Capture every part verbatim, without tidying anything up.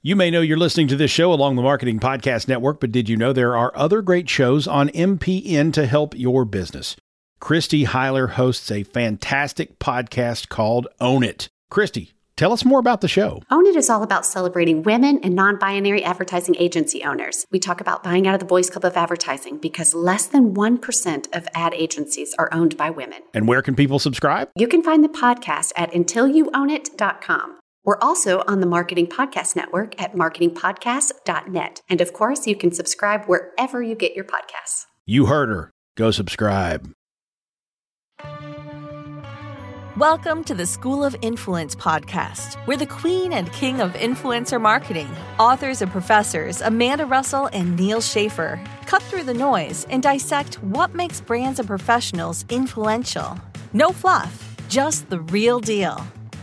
You may know you're listening to this show along the Marketing Podcast Network, but did you know there are other great shows on M P N to help your business? Christy Heiler hosts a fantastic podcast called Own It. Christy, tell us more about the show. Own It is all about celebrating women and non-binary advertising agency owners. We talk about buying out of the Boys Club of Advertising because less than one percent of ad agencies are owned by women. And where can people subscribe? You can find the podcast at until you own it dot com. We're also on the Marketing Podcast Network at marketing podcast dot net. And of course, you can subscribe wherever you get your podcasts. You heard her. Go subscribe. Welcome to the School of Influence podcast, where the queen and king of influencer marketing, authors and professors Amanda Russell and Neal Schaffer, cut through the noise and dissect what makes brands and professionals influential. No fluff, just the real deal.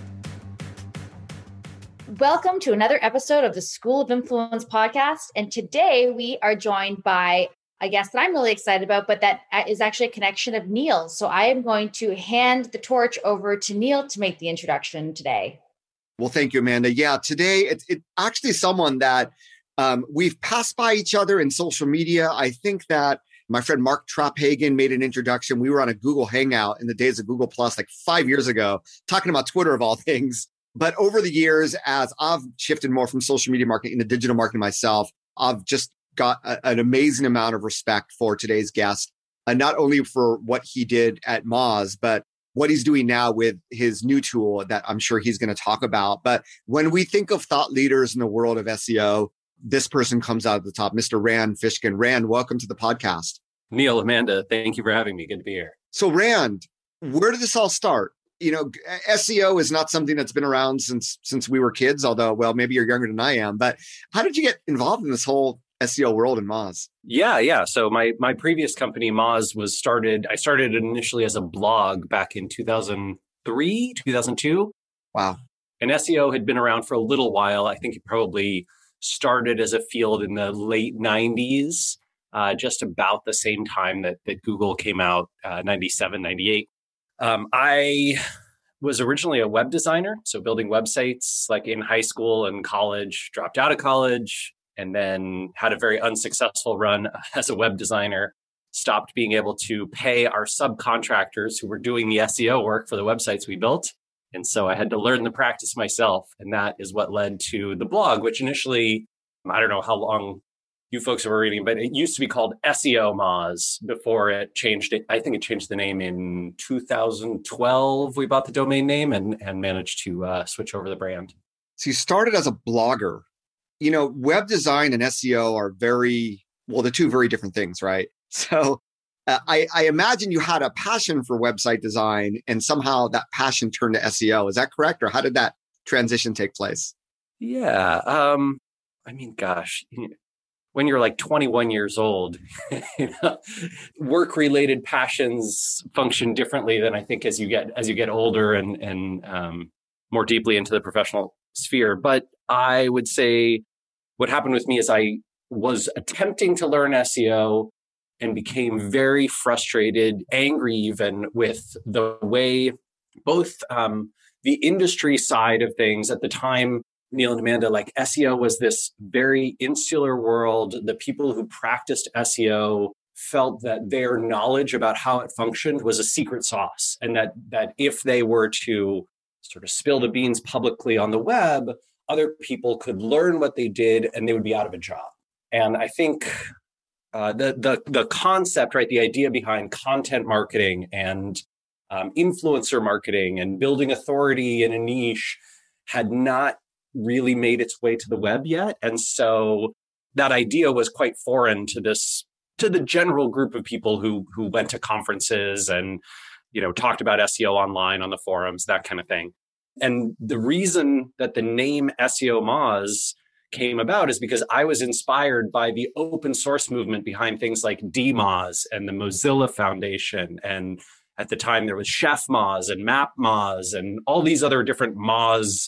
Welcome to another episode of the School of Influence podcast. And today we are joined by a guest that I'm really excited about, but that is actually a connection of Neal's. So I am going to hand the torch over to Neal to make the introduction today. Well, thank you, Amanda. Yeah, today it's it actually someone that um, we've passed by each other in social media. I think that my friend Mark Trapphagen made an introduction. We were on a Google Hangout in the days of Google Plus, like five years ago, talking about Twitter of all things. But over the years, as I've shifted more from social media marketing into digital marketing myself, I've just got a, an amazing amount of respect for today's guest, and not only for what he did at Moz, but what he's doing now with his new tool that I'm sure he's going to talk about. But when we think of thought leaders in the world of S E O, this person comes out at the top, Mister Rand Fishkin. Rand, welcome to the podcast. Neal, Amanda, thank you for having me. Good to be here. So Rand, where did this all start? You know, S E O is not something that's been around since since we were kids, although, well, maybe you're younger than I am. But how did you get involved in this whole S E O world in Moz? Yeah, yeah. So my my previous company, Moz, was started, I started initially as a blog back in two thousand three, two thousand two. Wow. And S E O had been around for a little while. I think it probably started as a field in the late nineties, uh, just about the same time that, that Google came out, uh, ninety-seven, ninety-eight. Um, I was originally a web designer, so building websites like in high school and college, dropped out of college, and then had a very unsuccessful run as a web designer, stopped being able to pay our subcontractors who were doing the S E O work for the websites we built. And so I had to learn the practice myself. And that is what led to the blog, which initially, I don't know how long you folks were reading, but it used to be called S E O Moz before it changed it. I think it changed the name in two thousand twelve. We bought the domain name and, and managed to uh, switch over the brand. So you started as a blogger. You know, web design and S E O are very, well, they're two very different things, right? So uh, I, I imagine you had a passion for website design and somehow that passion turned to S E O. Is that correct? Or how did that transition take place? Yeah. Um, I mean, gosh, when you're like twenty-one years old, you know, work-related passions function differently than I think as you get as you get older and and um, more deeply into the professional sphere. But I would say what happened with me is I was attempting to learn S E O and became very frustrated, angry even with the way both um, the industry side of things at the time. Neal and Amanda, like S E O was this very insular world. The people who practiced S E O felt that their knowledge about how it functioned was a secret sauce. And that that if they were to sort of spill the beans publicly on the web, other people could learn what they did and they would be out of a job. And I think uh, the, the, the concept, right, the idea behind content marketing and um, influencer marketing and building authority in a niche had not really made its way to the web yet. And so that idea was quite foreign to this, to the general group of people who who went to conferences and, you know, talked about S E O online on the forums, that kind of thing. And the reason that the name S E O Moz came about is because I was inspired by the open source movement behind things like D Moz and the Mozilla Foundation. And at the time there was Chef Moz and Map Moz and all these other different Moz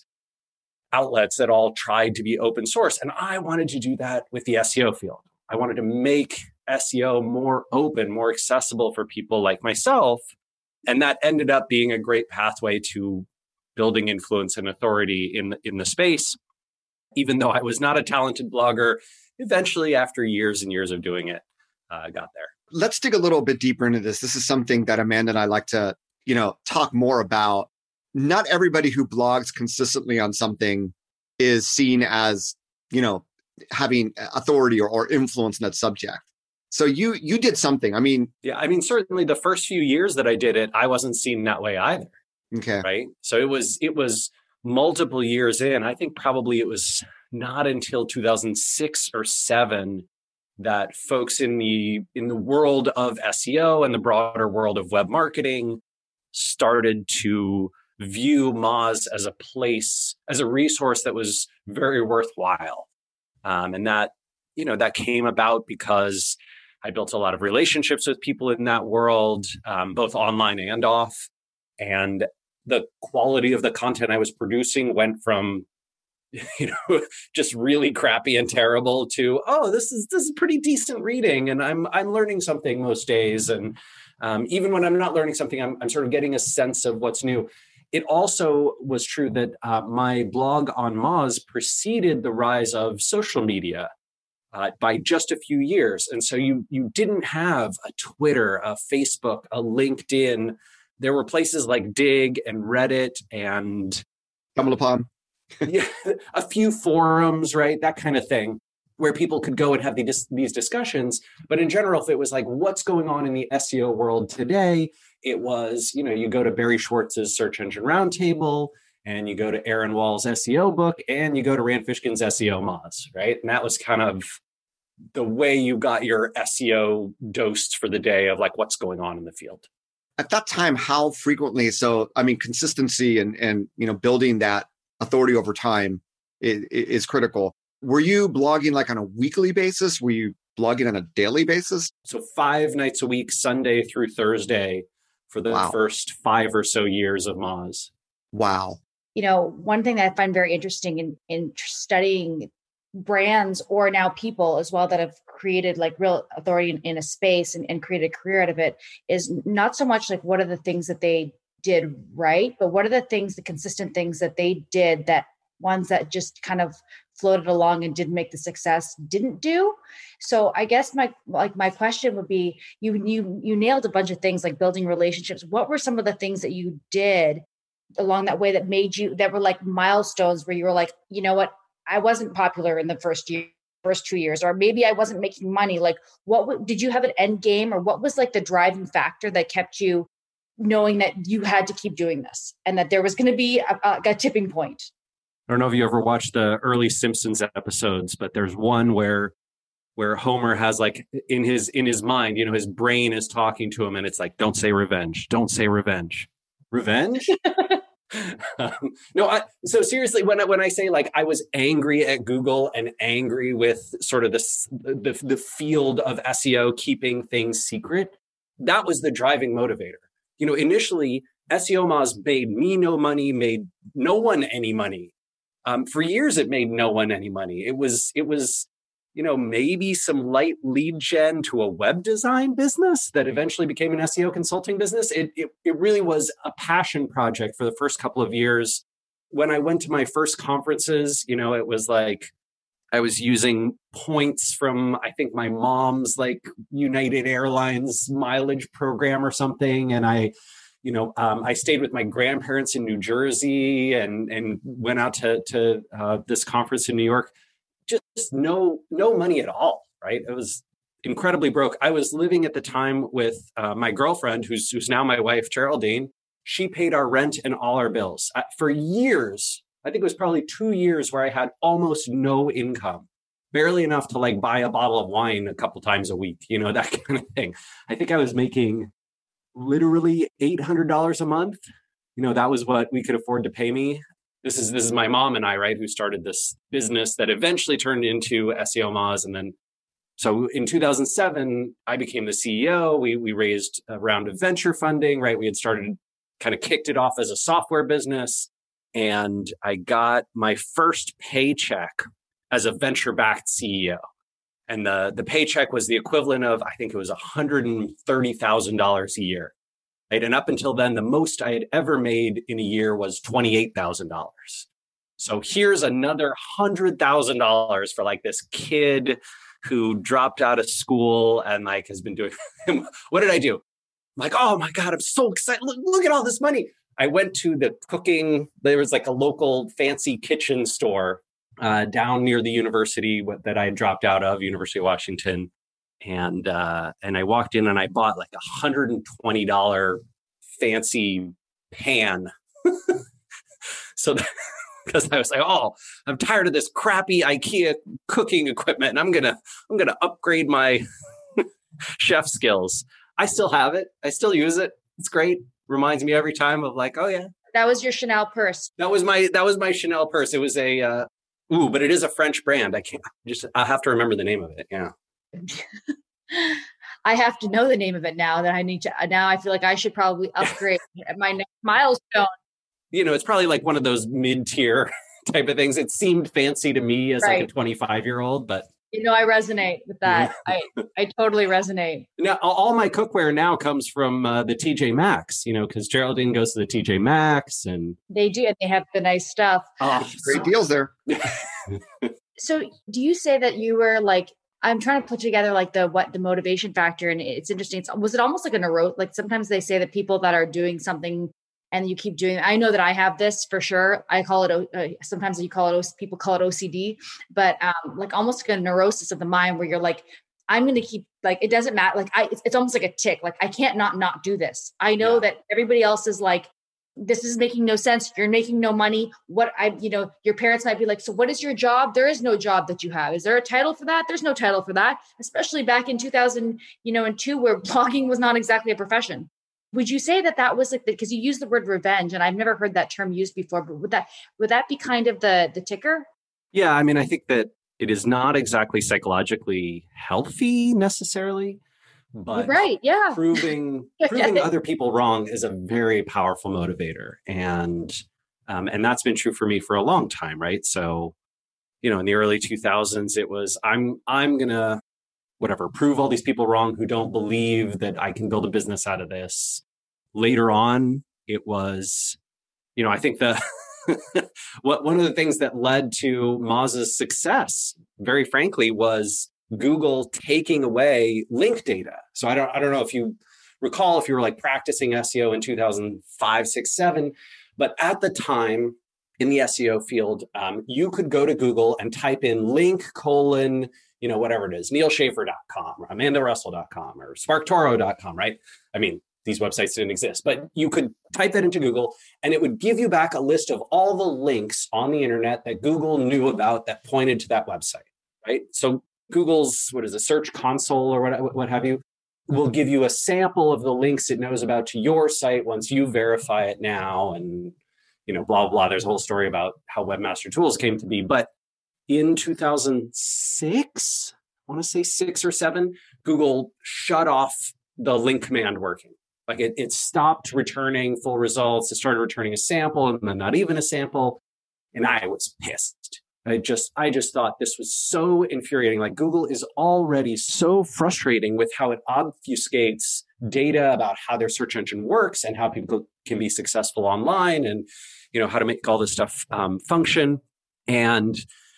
outlets that all tried to be open source. And I wanted to do that with the S E O field. I wanted to make S E O more open, more accessible for people like myself. And that ended up being a great pathway to building influence and authority in, in the space. even though I was not a talented blogger, eventually after years and years of doing it, I uh, got there. Let's dig a little bit deeper into this. This is something that Amanda and I like to, you know, talk more about. Not everybody who blogs consistently on something is seen as, you know, having authority or, or influence in that subject. So you you did something. I mean, yeah, I mean, certainly the first few years that I did it, I wasn't seen that way either. Okay. Right. So it was it was multiple years in. I think probably it was not until two thousand six or seven that folks in the in the world of S E O and the broader world of web marketing started to view Moz as a place, as a resource that was very worthwhile. Um, and that, you know, that came about because I built a lot of relationships with people in that world, um, both online and off. And the quality of the content I was producing went from, you know, just really crappy and terrible to, oh, this is this is pretty decent reading, and I'm I'm learning something most days. And um, even when I'm not learning something, I'm I'm sort of getting a sense of what's new. It also was true that uh, my blog on Moz preceded the rise of social media uh, by just a few years. And so you you didn't have a Twitter, a Facebook, a LinkedIn. There were places like Dig and Reddit and StumbleUpon. yeah, a few forums, right? That kind of thing, where people could go and have these, these discussions. But in general, if it was like, what's going on in the S E O world today? It was, you know, you go to Barry Schwartz's Search Engine Roundtable, and you go to Aaron Wall's S E O book, and you go to Rand Fishkin's S E O Moz, right? And that was kind of the way you got your S E O dosed for the day of like what's going on in the field. At that time, how frequently? So, I mean, consistency and and you know, building that authority over time is, is critical. Were you blogging like on a weekly basis? Were you blogging on a daily basis? So five nights a week, Sunday through Thursday, for the Wow. first five or so years of Moz. Wow. You know, one thing that I find very interesting in, in studying brands or now people as well that have created like real authority in, in a space and, and created a career out of it is not so much like what are the things that they did right, but what are the things, the consistent things that they did that ones that just kind of floated along and didn't make the success didn't do. So I guess my like my question would be, you you you nailed a bunch of things like building relationships. What were some of the things that you did along that way that made you, that were like milestones where you were like, you know what, I wasn't popular in the first year, first two years, or maybe I wasn't making money. Like what did you have an end game, or what was like the driving factor that kept you knowing that you had to keep doing this and that there was going to be a, a, a tipping point? I don't know if you ever watched the early Simpsons episodes, but there's one where where Homer has like in his in his mind, you know, his brain is talking to him and it's like, don't say revenge. Don't say revenge. Revenge? um, no, I, so seriously, when I, when I say like I was angry at Google and angry with sort of this the, the field of S E O keeping things secret, that was the driving motivator. You know, initially, S E O Moz made me no money, made no one any money. Um, for years, it made no one any money. It was, it was, you know, maybe some light lead gen to a web design business that eventually became an S E O consulting business. It, it, it really was a passion project for the first couple of years. When I went to my first conferences, you know, it was like I was using points from, I think, my mom's like United Airlines mileage program or something. And I, you know, um, I stayed with my grandparents in New Jersey and and went out to to uh, this conference in New York. Just no no money at all, right? It was incredibly broke. I was living at the time with uh, my girlfriend, who's who's now my wife, Geraldine. She paid our rent and all our bills uh, for years. I think it was probably two years where I had almost no income, barely enough to like buy a bottle of wine a couple times a week, you know, that kind of thing. I think I was making literally eight hundred dollars a month. You know, that was what we could afford to pay me. This is this is my mom and I, right, who started this business that eventually turned into S E O Moz. And then, so in two thousand seven, I became the C E O. We we raised a round of venture funding, right? We had started, kind of kicked it off as a software business. And I got my first paycheck as a venture-backed C E O. And the, the paycheck was the equivalent of, I think it was one hundred thirty thousand dollars a year. Right? And up until then, the most I had ever made in a year was twenty-eight thousand dollars. So here's another one hundred thousand dollars for like this kid who dropped out of school and like has been doing, what did I do? I'm like, oh my God, I'm so excited. Look, look at all this money. I went to the cooking, there was like a local fancy kitchen store uh, down near the university that I had dropped out of, University of Washington. And uh, and I walked in and I bought like a one hundred twenty dollars fancy pan. So because I was like, oh, I'm tired of this crappy IKEA cooking equipment, and I'm gonna I'm gonna upgrade my chef skills. I still have it. I still use it. It's great. Reminds me every time of like, oh yeah, that was your Chanel purse. That was my that was my Chanel purse. It was a uh, ooh, but it is a French brand. I can't just I have to remember the name of it. Yeah. I have to know the name of it now that I need to. Now I feel like I should probably upgrade my next milestone. You know, it's probably like one of those mid-tier type of things. It seemed fancy to me as right. like a twenty-five-year-old, but you know, I resonate with that. I I totally resonate. Now, all my cookware now comes from uh, the T J Maxx, you know, because Geraldine goes to the T J Maxx, and they do, and they have the nice stuff. Oh, great deals there. So, do you say that you were like? I'm trying to put together like the what the motivation factor, and it's interesting. It's, was it almost like a neuro? Like sometimes they say that people that are doing something and you keep doing. I know that I have this for sure. I call it. Uh, sometimes you call it. People call it O C D, but um, like almost like a neurosis of the mind, where you're like, I'm going to keep like it doesn't matter. Like I, it's, it's almost like a tick. Like I can't not not do this. I know yeah. that everybody else is like, this is making no sense. You're making no money. What I, you know, your parents might be like, so what is your job? There is no job that you have. Is there a title for that? There's no title for that, especially back in two thousand, you know, and two, where blogging was not exactly a profession. Would you say that that was like, because you used the word revenge and I've never heard that term used before, but would that, would that be kind of the, the ticker? Yeah. I mean, I think that it is not exactly psychologically healthy necessarily. But right, yeah. proving proving other people wrong is a very powerful motivator, and um, and that's been true for me for a long time, right? So, you know, in the early two thousands, it was I'm I'm gonna whatever prove all these people wrong who don't believe that I can build a business out of this. Later on, it was, you know, I think the what one of the things that led to Moz's success, very frankly, was Google taking away link data. So I don't, I don't know if you recall if you were like practicing S E O in two thousand five, six, seven, but at the time in the S E O field, um, you could go to Google and type in link colon, you know, whatever it is, neil schaefer dot com or amanda russell dot com or sparktoro dot com, right? I mean, these websites didn't exist, but you could type that into Google and it would give you back a list of all the links on the internet that Google knew about that pointed to that website, right? So Google's, what is it, Search Console or what, what have you, will give you a sample of the links it knows about to your site once you verify it now. And, you know, blah, blah. There's a whole story about how Webmaster Tools came to be. But in two thousand six, I want to say six or seven, Google shut off the link command working. Like it, it stopped returning full results. It started returning a sample and then not even a sample. And I was pissed. I just, I just thought this was so infuriating. Like Google is already so frustrating with how it obfuscates data about how their search engine works and how people can be successful online and, you know, how to make all this stuff um, function. And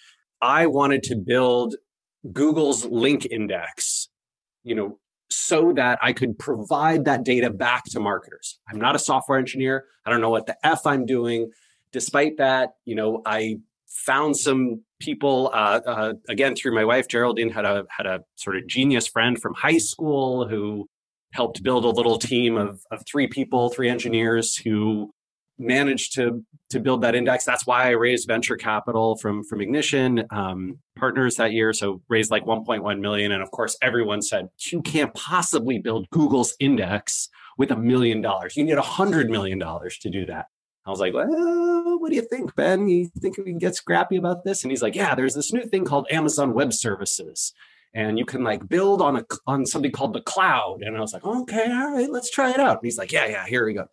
I wanted to build Google's link index, you know, so that I could provide that data back to marketers. I'm not a software engineer. I don't know what the F I'm doing. Despite that, you know, I found some people, uh, uh, again, through my wife, Geraldine, had a had a sort of genius friend from high school who helped build a little team of, of three people, three engineers who managed to to build that index. That's why I raised venture capital from, from Ignition um, Partners that year. So raised like one point one million. And of course, everyone said, you can't possibly build Google's index with a million dollars. You need a hundred million dollars to do that. I was like, well, what do you think, Ben? You think we can get scrappy about this? And he's like, yeah, there's this new thing called Amazon Web Services. And you can like build on a on something called the cloud. And I was like, okay, all right, let's try it out. And he's like, yeah, yeah, here we go.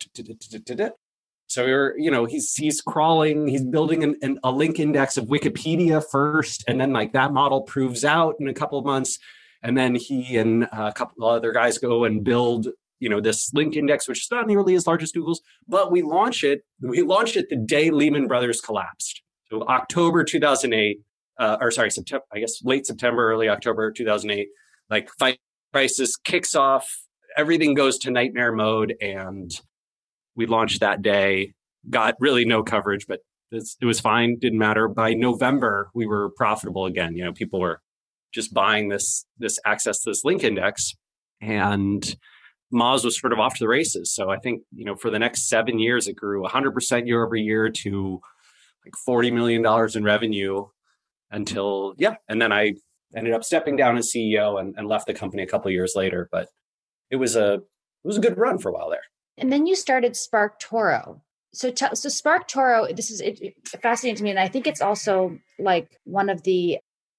So we're, you know, he's he's crawling, he's building an, an, a link index of Wikipedia first. And then like that model proves out in a couple of months. And then he and a couple of other guys go and build, you know, this link index, which is not nearly as large as Google's, but we launch it. We launched it the day Lehman Brothers collapsed. So October two thousand eight, uh, or sorry, September, I guess late September, early October two thousand eight, like financial crisis kicks off, everything goes to nightmare mode, and we launched that day. Got really no coverage, but it's, it was fine. Didn't matter. By November, we were profitable again. You know, people were just buying this this access to this link index, and Moz was sort of off to the races. So I think, you know, for the next seven years, it grew one hundred percent year over year to like forty million dollars in revenue until, yeah. And then I ended up stepping down as C E O and, and left the company a couple of years later. But it was a, it was a good run for a while there. And then you started SparkToro. So, t- so SparkToro, this is it, it fascinating to me. And I think it's also like one of the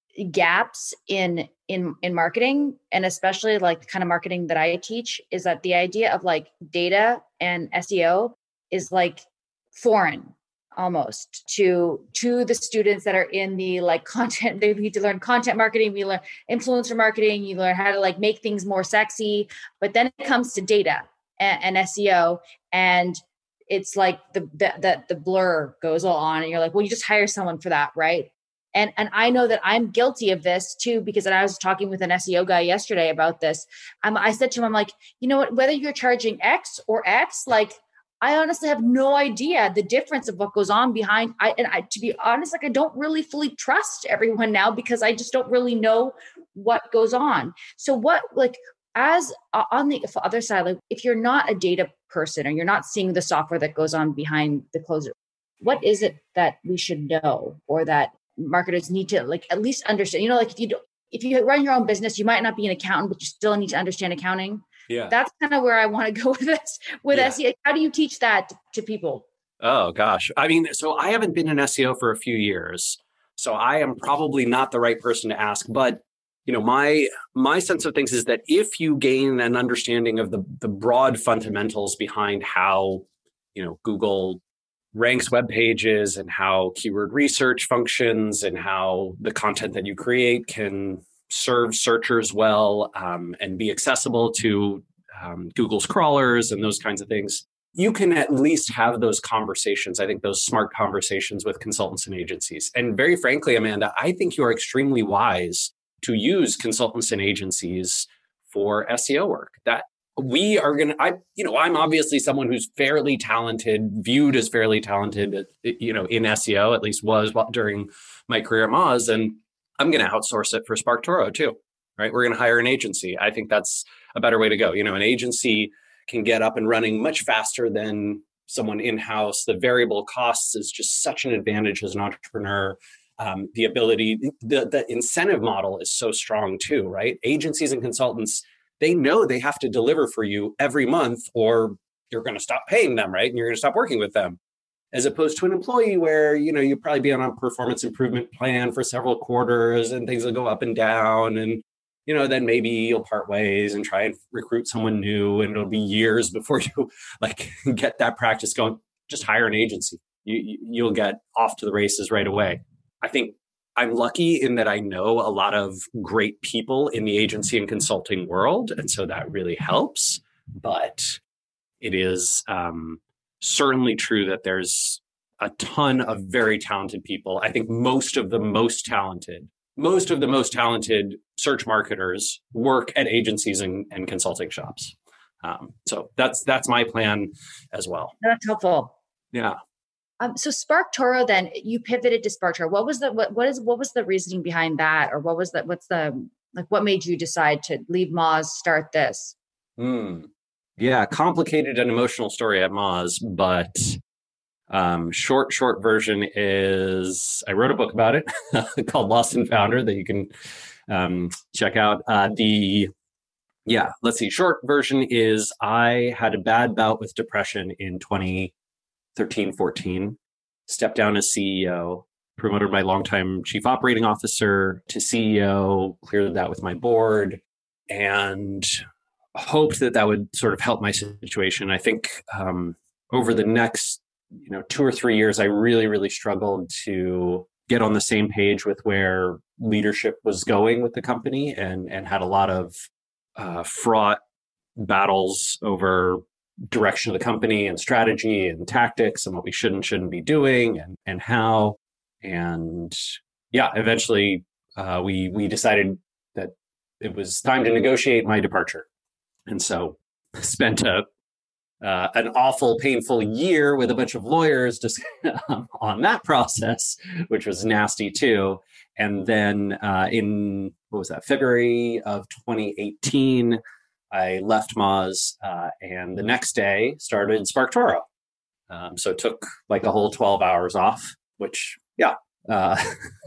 gaps in, in, in marketing, and especially like the kind of marketing that I teach, is that the idea of like data and S E O is like foreign almost to, to the students that are in the like content. They need to learn content marketing. We learn influencer marketing. You learn how to like make things more sexy, but then it comes to data and, and S E O, and it's like the, the, the, the blur goes all on, and you're like, well, you just hire someone for that. Right. And, and I know that I'm guilty of this too, because I was talking with an S E O guy yesterday about this. Um, I said to him, I'm like, you know what, whether you're charging X or X, like, I honestly have no idea the difference of what goes on behind. I, and I, to be honest, like I don't really fully trust everyone now because I just don't really know what goes on. So what, like, as uh, on the other side, like if you're not a data person or you're not seeing the software that goes on behind the closure, what is it that we should know, or that marketers need to like at least understand? You know, like if you do, if you run your own business, you might not be an accountant, but you still need to understand accounting. Yeah, that's kind of where I want to go with this. With yeah. S E O, how do you teach that to people? Oh gosh, I mean, so I haven't been in S E O for a few years, so I am probably not the right person to ask. But you know, my my sense of things is that if you gain an understanding of the the broad fundamentals behind how, you know, Google ranks web pages and how keyword research functions and how the content that you create can serve searchers well, um, and be accessible to um, Google's crawlers and those kinds of things, you can at least have those conversations. I think those smart conversations with consultants and agencies. And very frankly, Amanda, I think you are extremely wise to use consultants and agencies for S E O work. That we are going to, I, you know, I'm obviously someone who's fairly talented, viewed as fairly talented, you know, in S E O, at least was during my career at Moz. And I'm going to outsource it for SparkToro too, right? We're going to hire an agency. I think that's a better way to go. You know, an agency can get up and running much faster than someone in-house. The variable costs is just such an advantage as an entrepreneur. Um, the ability, the, the incentive model is so strong too, right? Agencies and consultants, they know they have to deliver for you every month or you're going to stop paying them, right? And you're going to stop working with them. As opposed to an employee where, you know, you probably be on a performance improvement plan for several quarters and things will go up and down. And, you know, then maybe you'll part ways and try and recruit someone new, and it'll be years before you like get that practice going. Just hire an agency. You, you'll get off to the races right away. I think I'm lucky in that I know a lot of great people in the agency and consulting world. And so that really helps. But it is um, certainly true that there's a ton of very talented people. I think most of the most talented, most of the most talented search marketers work at agencies and, and consulting shops. Um, so that's that's my plan as well. That's helpful. Yeah. Um, so SparkToro, then you pivoted to SparkToro. What was the what what is what was the reasoning behind that, or what was that? What's the like? What made you decide to leave Moz, start this? Hmm. Yeah, complicated and emotional story at Moz, but um, short short version is I wrote a book about it called Lost and Founder that you can um, check out. Uh, the yeah, let's see. Short version is I had a bad bout with depression in twenty thirteen, fourteen, stepped down as C E O, promoted my longtime chief operating officer to C E O, cleared that with my board, and hoped that that would sort of help my situation. I think um, over the next, you know, two or three years, I really, really struggled to get on the same page with where leadership was going with the company, and and had a lot of uh, fraught battles over direction of the company and strategy and tactics and what we should and shouldn't be doing and, and how. and yeah, eventually uh, we we decided that it was time to negotiate my departure. And so spent a uh, an awful, painful year with a bunch of lawyers just on that process, which was nasty too. And then uh, in, what was that, February of twenty eighteen, I left Moz, uh, and the next day started SparkToro. Um, so it took like a whole twelve hours off, which, yeah, uh,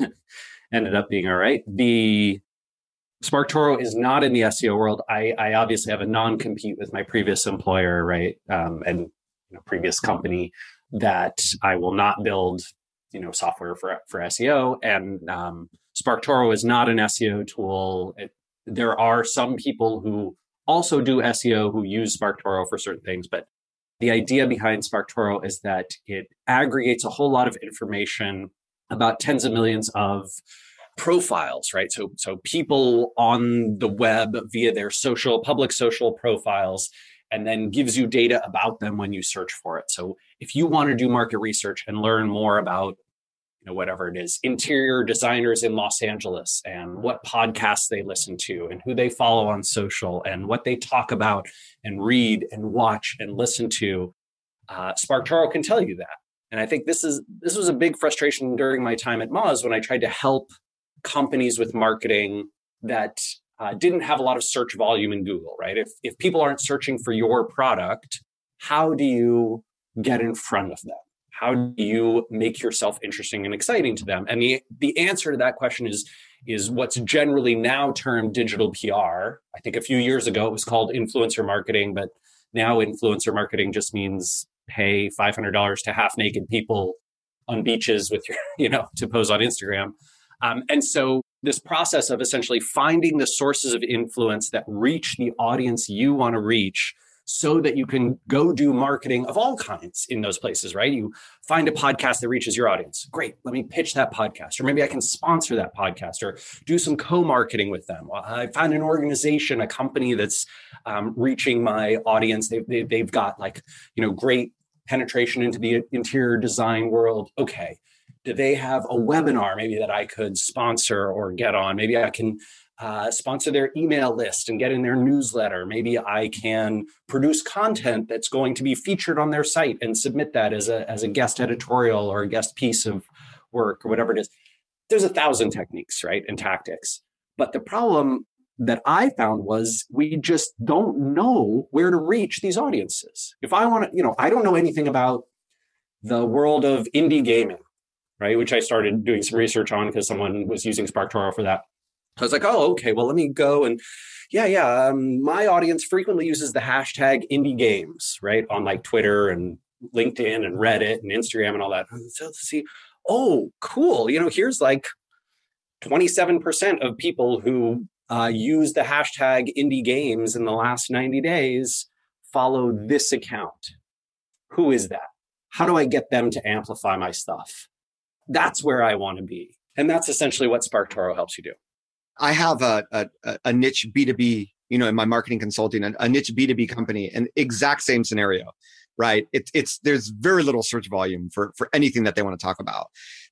ended up being all right. The SparkToro is not in the S E O world. I, I obviously have a non-compete with my previous employer, right, um, and you know, previous company, that I will not build, you know, software for for S E O. And um, SparkToro is not an S E O tool. It, there are some people who also do S E O who use SparkToro for certain things, but the idea behind SparkToro is that it aggregates a whole lot of information about tens of millions of profiles, right? So, so people on the web via their social, public social profiles, and then gives you data about them when you search for it. So if you want to do market research and learn more about, you know, whatever it is, interior designers in Los Angeles and what podcasts they listen to and who they follow on social and what they talk about and read and watch and listen to, uh, SparkToro can tell you that. And I think this is this was a big frustration during my time at Moz when I tried to help companies with marketing that uh, didn't have a lot of search volume in Google, right? If if people aren't searching for your product, how do you get in front of them? How do you make yourself interesting and exciting to them? And the, the answer to that question is, is what's generally now termed digital P R. I think a few years ago it was called influencer marketing, but now influencer marketing just means pay five hundred dollars to half-naked people on beaches with your, you know, to pose on Instagram. Um, and so this process of essentially finding the sources of influence that reach the audience you want to reach so that you can go do marketing of all kinds in those places, right? You find a podcast that reaches your audience. Great, let me pitch that podcast. Or maybe I can sponsor that podcast or do some co-marketing with them. I find an organization, a company that's um, reaching my audience. They've, they, they've got like, you know, great penetration into the interior design world. Okay. Do they have a webinar maybe that I could sponsor or get on? Maybe I can uh, sponsor their email list and get in their newsletter. Maybe I can produce content that's going to be featured on their site and submit that as a, as a guest editorial or a guest piece of work or whatever it is. There's a thousand techniques, right, and tactics. But the problem that I found was we just don't know where to reach these audiences. If I want to, you know, I don't know anything about the world of indie gaming, right? Which I started doing some research on because someone was using SparkToro for that. I was like, oh, okay, well, let me go and yeah, yeah. Um, my audience frequently uses the hashtag indie games, right? On like Twitter and LinkedIn and Reddit and Instagram and all that. So let's see, oh, cool. You know, here's like twenty-seven percent of people who uh, use the hashtag indie games in the last ninety days follow this account. Who is that? How do I get them to amplify my stuff? That's where I want to be. And that's essentially what SparkToro helps you do. I have a, a, a niche B two B, you know, in my marketing consulting, a, a niche B two B company, and exact same scenario, right? It's, it's, there's very little search volume for, for anything that they want to talk about.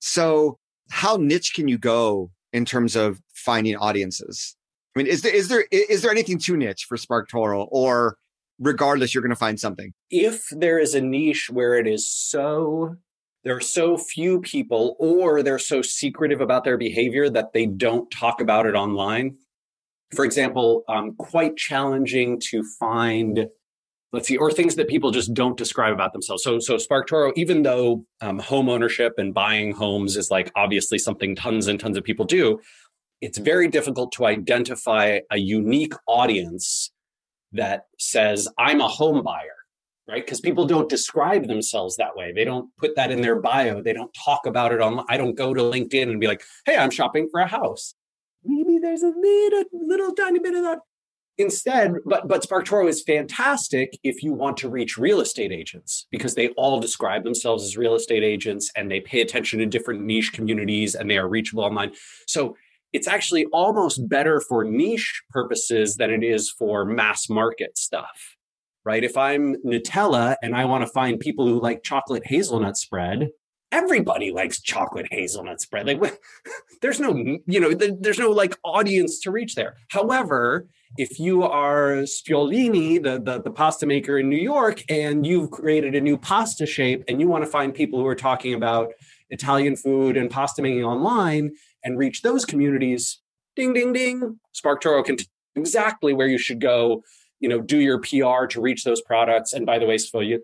So how niche can you go in terms of finding audiences? I mean, is there, is there, is there anything too niche for SparkToro, or regardless, you're going to find something? If there is a niche where it is so, there are so few people, or they're so secretive about their behavior that they don't talk about it online. For example, um, quite challenging to find, let's see, or things that people just don't describe about themselves. So, so SparkToro, even though um, home ownership and buying homes is like obviously something tons and tons of people do, it's very difficult to identify a unique audience that says, I'm a home buyer. Right? Because people don't describe themselves that way. They don't put that in their bio. They don't talk about it online. I don't go to LinkedIn and be like, hey, I'm shopping for a house. Maybe there's a little, little tiny bit of that. Instead, but, but SparkToro is fantastic if you want to reach real estate agents, because they all describe themselves as real estate agents and they pay attention to different niche communities and they are reachable online. So it's actually almost better for niche purposes than it is for mass market stuff. Right? If I'm Nutella and I want to find people who like chocolate hazelnut spread, everybody likes chocolate hazelnut spread. Like, there's no, you know, there's no like audience to reach there. However, if you are Spolini, the, the, the pasta maker in New York, and you've created a new pasta shape and you want to find people who are talking about Italian food and pasta making online and reach those communities, ding, ding, ding, SparkToro can tell you exactly where you should go, you know, do your P R to reach those products. And by the way, Spolini,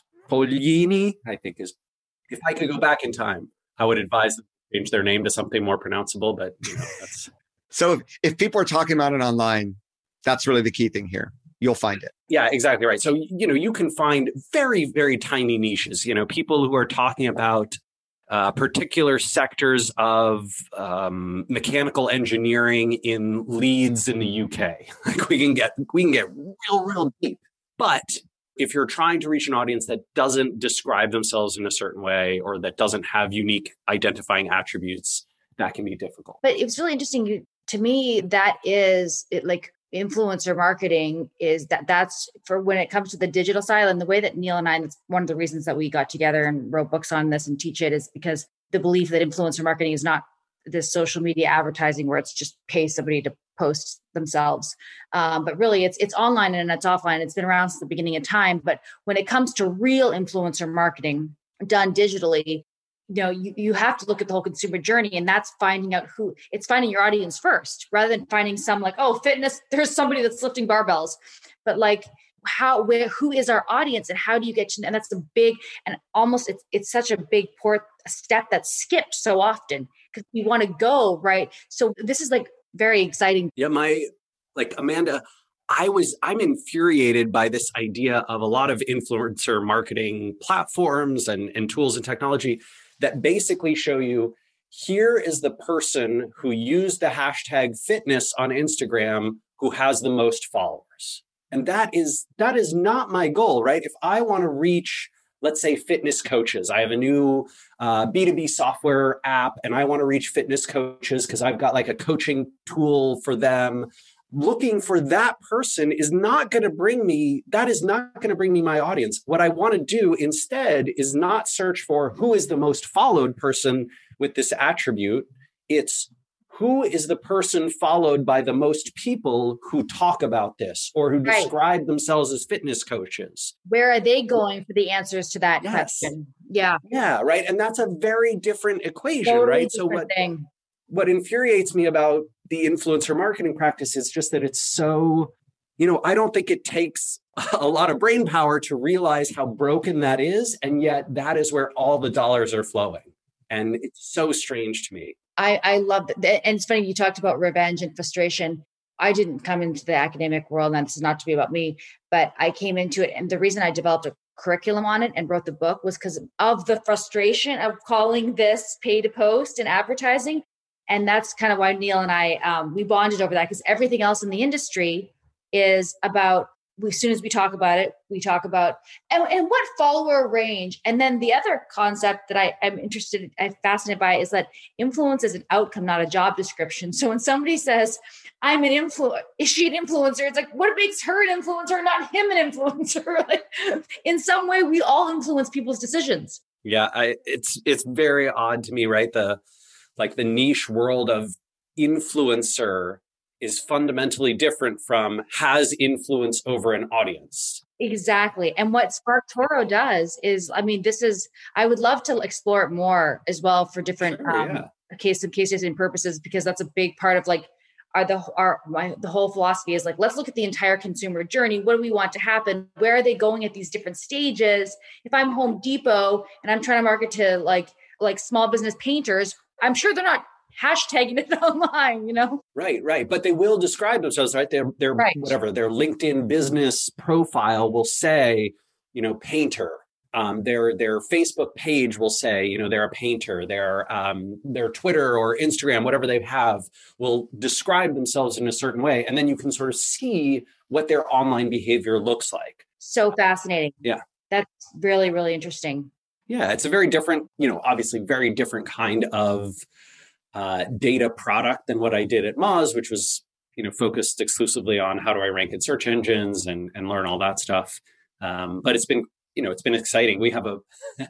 I think is, if I could go back in time, I would advise them to change their name to something more pronounceable, but you know, that's... So if, if people are talking about it online, that's really the key thing here. You'll find it. Yeah, exactly right. So, you know, you can find very, very tiny niches, you know, people who are talking about uh, particular sectors of um, mechanical engineering in Leeds in the U K. Like we can get, we can get real, real deep. But if you're trying to reach an audience that doesn't describe themselves in a certain way or that doesn't have unique identifying attributes, that can be difficult. But it's really interesting to me. That is it, like influencer marketing is that that's for when it comes to the digital side, and the way that Neil and I, and it's one of the reasons that we got together and wrote books on this and teach it, is because the belief that influencer marketing is not this social media advertising where it's just pay somebody to post themselves. Um, but really it's, it's online and it's offline. It's been around since the beginning of time. But when it comes to real influencer marketing done digitally, you know, you, you have to look at the whole consumer journey, and that's finding out who it's finding your audience first, rather than finding some like, oh, fitness, there's somebody that's lifting barbells, but like how, where, who is our audience and how do you get to, and that's a big, and almost it's, it's such a big port step that's skipped so often because we want to go right. So this is like very exciting. Yeah. My, like Amanda, I was, I'm infuriated by this idea of a lot of influencer marketing platforms and, and tools and technology that basically show you, here is the person who used the hashtag fitness on Instagram who has the most followers. And that is, that is not my goal, right? If I want to reach, let's say, fitness coaches, I have a new uh, B two B software app and I want to reach fitness coaches because I've got like a coaching tool for them. Looking for that person is not going to bring me, that is not going to bring me my audience. What I want to do instead is not search for who is the most followed person with this attribute. It's who is the person followed by the most people who talk about this or who right. describe themselves as fitness coaches. Where are they going for the answers to that yes. question? Yeah. Yeah, right. And that's a very different equation, totally right? Different so what, thing. what infuriates me about the influencer marketing practice is just that it's so, you know, I don't think it takes a lot of brain power to realize how broken that is. And yet that is where all the dollars are flowing. And it's so strange to me. I, I love that. And it's funny, you talked about revenge and frustration. I didn't come into the academic world, and this is not to be about me, but I came into it. And the reason I developed a curriculum on it and wrote the book was because of the frustration of calling this pay to post and advertising. And that's kind of why Neil and I, um, we bonded over that, because everything else in the industry is about, as soon as we talk about it, we talk about, and, and what follower range. And then the other concept that I am interested, I'm fascinated by is that influence is an outcome, not a job description. So when somebody says, I'm an influencer, is she an influencer? It's like, what makes her an influencer, not him an influencer? Like, in some way, we all influence people's decisions. Yeah, I, it's it's very odd to me, right? The like the niche world of influencer is fundamentally different from has influence over an audience. Exactly. And what SparkToro does is, I mean, this is, I would love to explore it more as well for different sure, um, yeah. case of cases and purposes, because that's a big part of like, are the, our, my, the whole philosophy is like, let's look at the entire consumer journey. What do we want to happen? Where are they going at these different stages? If I'm Home Depot and I'm trying to market to like, like small business painters, I'm sure they're not hashtagging it online, you know? Right, right. But they will describe themselves, right? Their, their right. whatever, their LinkedIn business profile will say, you know, painter. Um, their their Facebook page will say, you know, they're a painter. Their um, their Twitter or Instagram, whatever they have, will describe themselves in a certain way. And then you can sort of see what their online behavior looks like. So fascinating. Yeah. That's really, really interesting. Yeah, it's a very different, you know, obviously very different kind of uh, data product than what I did at Moz, which was, you know, focused exclusively on how do I rank in search engines and, and learn all that stuff. Um, but it's been you know, it's been exciting. We have a,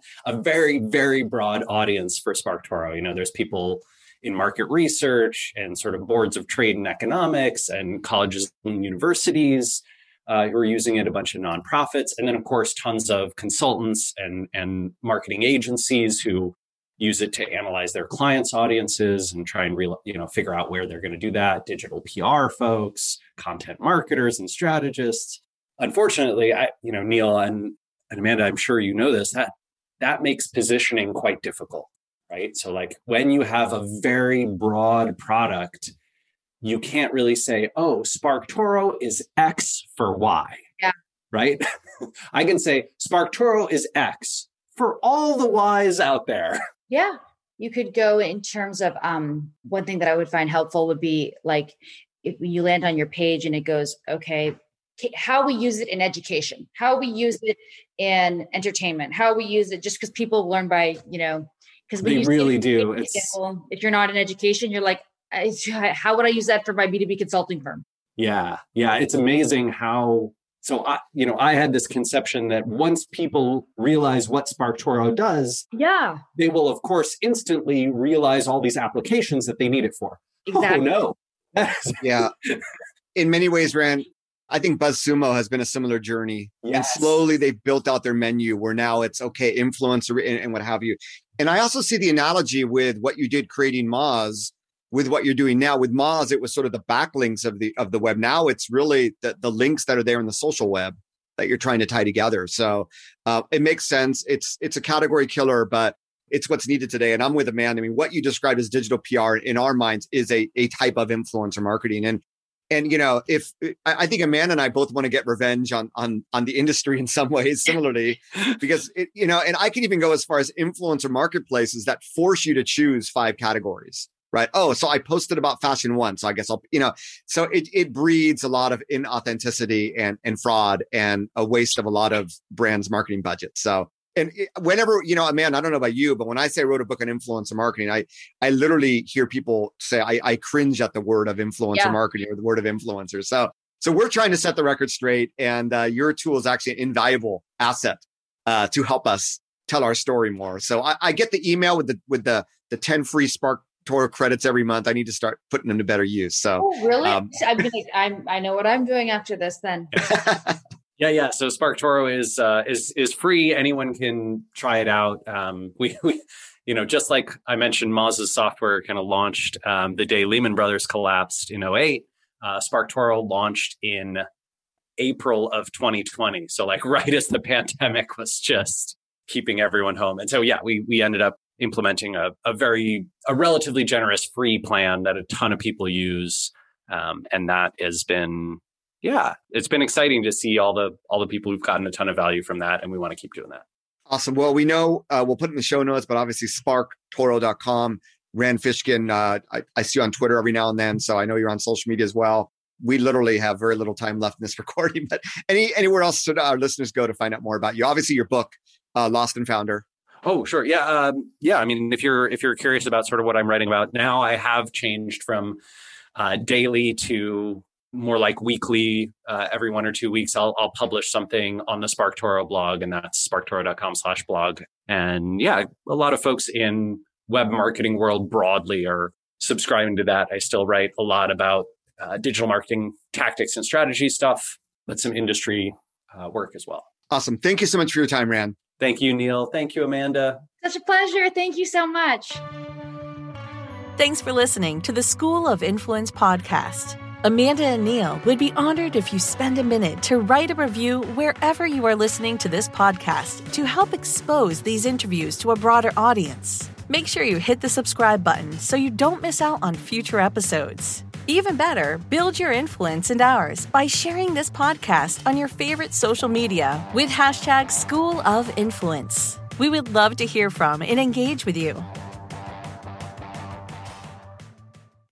a very, very broad audience for SparkToro. You know, there's people in market research and sort of boards of trade and economics and colleges and universities uh, who are using it, a bunch of nonprofits. And then, of course, tons of consultants and, and marketing agencies who use it to analyze their clients' audiences and try and re- you know figure out where they're going to do that. Digital P R folks, content marketers, and strategists. Unfortunately, I, you know, Neil and, and Amanda, I'm sure you know this, that that makes positioning quite difficult, right? So like when you have a very broad product, you can't really say, oh, SparkToro is X for Y, yeah. right? I can say SparkToro is X for all the Ys out there. Yeah. You could go in terms of um, one thing that I would find helpful would be like, if you land on your page and it goes, okay, how we use it in education, how we use it in entertainment, how we use it just because people learn by, you know, because they you really do. It's, if you're not in education, you're like, how would I use that for my B two B consulting firm? Yeah. Yeah. It's amazing how, so I, you know, I had this conception that once people realize what SparkToro does, yeah, they will of course instantly realize all these applications that they need it for. Exactly. Oh no. Yeah. In many ways, Rand, I think BuzzSumo has been a similar journey. Yes. And slowly they've built out their menu where now it's okay, influencer and, and what have you. And I also see the analogy with what you did creating Moz with what you're doing now. With Moz, it was sort of the backlinks of the of the web. Now it's really the, the links that are there in the social web that you're trying to tie together. So uh, it makes sense. It's it's a category killer, but it's what's needed today. And I'm with Amanda. I mean, what you described as digital P R in our minds is a, a type of influencer marketing. And And, you know, if I think Amanda and I both want to get revenge on, on, on the industry in some ways, similarly, because, it, you know, and I can even go as far as influencer marketplaces that force you to choose five categories, right? Oh, so I posted about fashion once, so I guess I'll, you know, so it, it breeds a lot of inauthenticity and, and fraud and a waste of a lot of brands' marketing budgets. So, and it, whenever, you know, Amanda, I don't know about you, but when I say I wrote a book on influencer marketing, I, I literally hear people say, I, I cringe at the word of influencer yeah. marketing or the word of influencer. So, so we're trying to set the record straight, and uh, your tool is actually an invaluable asset uh, to help us tell our story more. So I, I get the email with the, with the, the ten free SparkToro credits every month. I need to start putting them to better use. So, oh, really? Um, I'm gonna, I'm, I know what I'm doing after this then. Yeah, yeah. So SparkToro is uh, is is free. Anyone can try it out. Um, we, we, you know, just like I mentioned, Moz's software kind of launched um, the day Lehman Brothers collapsed in oh eight. Uh, SparkToro launched in April of twenty twenty. So like right as the pandemic was just keeping everyone home. And so yeah, we we ended up implementing a a very a relatively generous free plan that a ton of people use, um, and that has been. Yeah, it's been exciting to see all the all the people who've gotten a ton of value from that, and we want to keep doing that. Awesome. Well, we know uh, we'll put it in the show notes, but obviously spark toro dot com. Rand Fishkin, uh, I, I see you on Twitter every now and then, so I know you're on social media as well. We literally have very little time left in this recording, but any anywhere else should our listeners go to find out more about you? Obviously, your book, uh, Lost and Founder. Oh, sure. Yeah. Um, yeah. I mean, if you're if you're curious about sort of what I'm writing about now, I have changed from uh, daily to more like weekly. Uh, every one or two weeks, I'll I'll publish something on the SparkToro blog, and that's spark toro dot com slash blog. And yeah, a lot of folks in web marketing world broadly are subscribing to that. I still write a lot about uh, digital marketing tactics and strategy stuff, but some industry uh, work as well. Awesome. Thank you so much for your time, Rand. Thank you, Neil. Thank you, Amanda. Such a pleasure. Thank you so much. Thanks for listening to the School of Influence podcast. Amanda and Neil would be honored if you spend a minute to write a review wherever you are listening to this podcast to help expose these interviews to a broader audience. Make sure you hit the subscribe button so you don't miss out on future episodes. Even better, build your influence and ours by sharing this podcast on your favorite social media with hashtag School of Influence. We would love to hear from and engage with you.